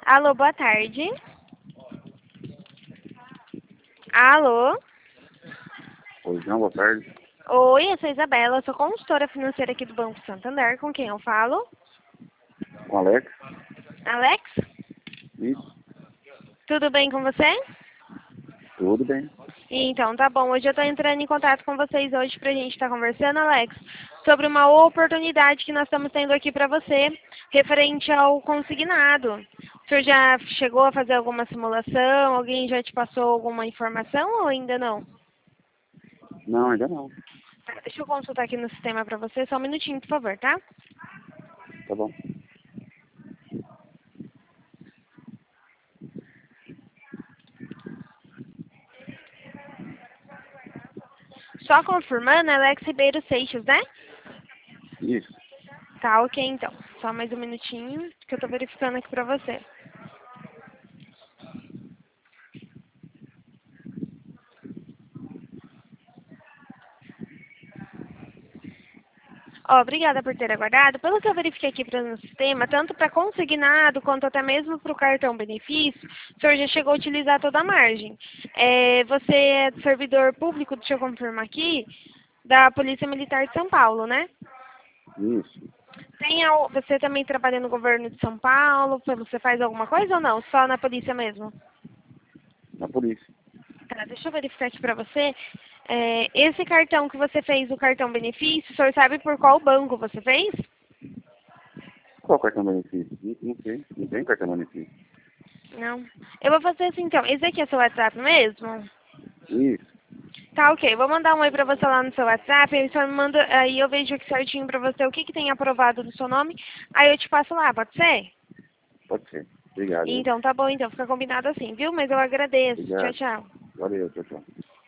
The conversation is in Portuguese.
Alô, boa tarde. Alô? Pois não, boa tarde. Oi, eu sou a Isabela, eu sou consultora financeira aqui do Banco Santander. Com quem eu falo? Com Alex? Alex? Isso, Tudo bem com você? tudo bem. Então, tá bom. Hoje eu tô entrando em contato com vocês hoje pra gente estar conversando, Alex, sobre uma oportunidade que nós estamos tendo aqui pra você, referente ao consignado. O senhor já chegou a fazer alguma simulação? Alguém já te passou alguma informação ou ainda não? Não, ainda não. Tá, deixa eu consultar aqui no sistema pra você, só um minutinho, por favor, tá? Tá bom. Só confirmando, Alex Ribeiro Seixas, né? Isso. Tá, ok, então. Só mais um minutinho que eu tô verificando aqui pra você. Ó, obrigada por ter aguardado. Pelo que eu verifiquei aqui no sistema, tanto para consignado quanto até mesmo para o cartão benefício, o senhor já chegou a utilizar toda a margem. Você é servidor público, deixa eu confirmar aqui, da Polícia Militar de São Paulo, né? Isso. Você também trabalha no governo de São Paulo? Você faz alguma coisa ou não? Só na polícia mesmo? Na polícia. Tá, deixa eu verificar aqui pra você. Esse cartão que você fez, o cartão benefício, o senhor sabe por qual banco você fez? Qual cartão benefício? Não sei. Não tem cartão benefício. Não. Eu vou fazer assim então. Esse aqui é seu WhatsApp mesmo? Isso. Tá, ok. Vou mandar um oi pra você lá no seu WhatsApp. Aí, só me manda, aí eu vejo aqui certinho pra você o que, que tem aprovado do seu nome. Aí eu te passo lá, pode ser? Pode ser. Obrigado, hein? Então tá bom, então. Fica combinado assim, viu? Mas eu agradeço. Tchau, Obrigado. tchau. Valeu, tchau, tchau.